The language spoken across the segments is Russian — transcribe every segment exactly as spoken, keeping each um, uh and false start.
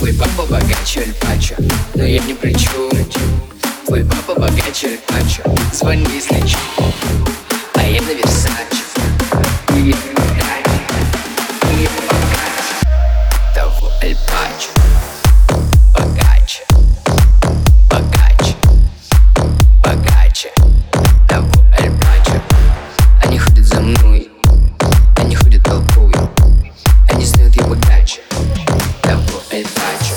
Твой папа богаче Аль Пачо, но я не при чем. Твой папа богаче Аль Пачо, звони, если чё. А я на Версаче, и я богаче, и я богаче того Аль Пачо. Богаче, богаче, богаче того Аль Пачо. Они ходят за мной, они ходят толпой, они знают, я богаче того Аль Пачо.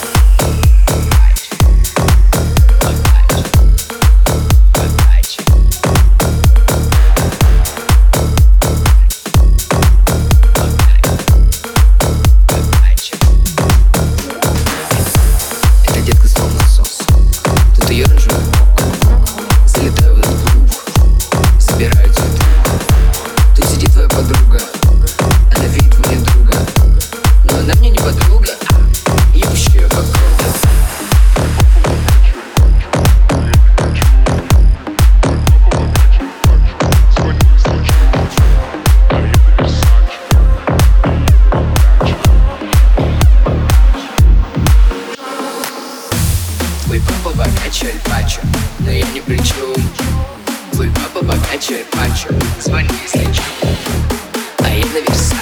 Ее рыжую залетаю в этот клуб, забираю цветы. Тут сидит твоя подруга, она видит мне друга, но она мне не подруга, я пущу ее по кругу. Твой папа богаче Аль Пачо, но я не при чем. Твой папа богаче Аль Пачо, звони, если чё. А я на Версаче.